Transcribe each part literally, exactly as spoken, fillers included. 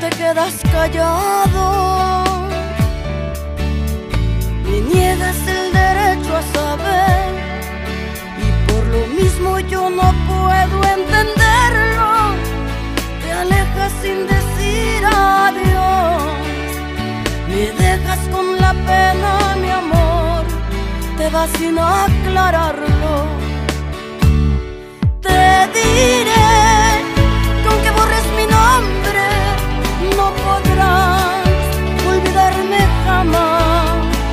te quedas callado, me niegas el derecho a saber, y por lo mismo yo no puedo entenderlo. Te alejas sin decir adiós, me dejas con la pena, mi amor, te vas sin aclararlo. Te diré que aunque borres mi nombre, no podrás olvidarme jamás.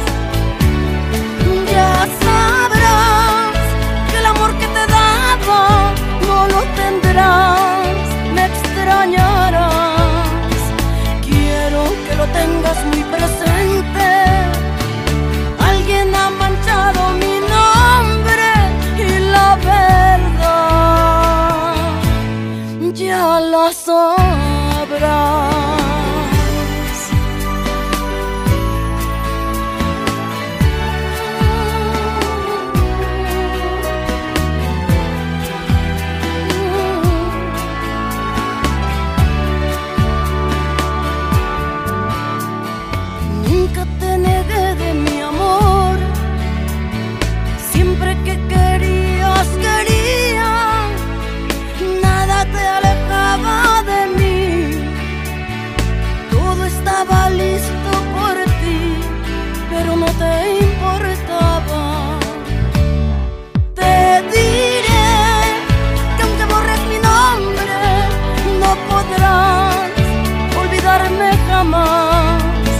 Ya sabrás que el amor que te daba no lo tendrás, me extrañarás. Quiero que lo tengas muy presente. Alguien ha manchado mi nombre y la verdad ya la sabrás. Nunca te negué de mi amor, siempre que querías, quería, nada te alejaba de mí, todo estaba listo por ti, pero no te importaba. Te diré que aunque borres mi nombre, no podrás olvidarme jamás.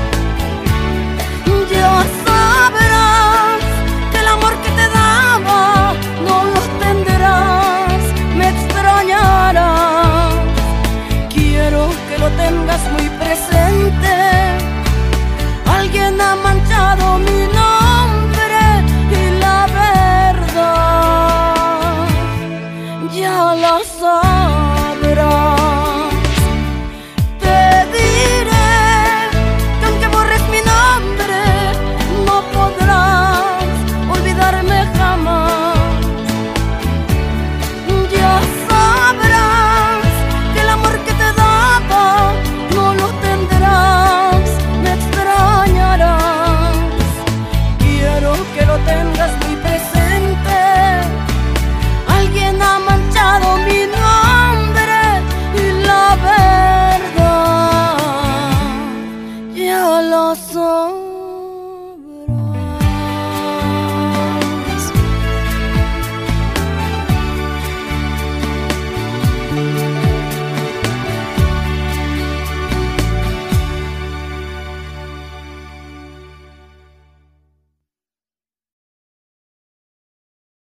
Ya sabrás que el amor que te daba no lo tendrás, me extrañarás. Quiero que lo tengas muy presente. Alguien ha manchado mi nombre y la verdad ya la sabes.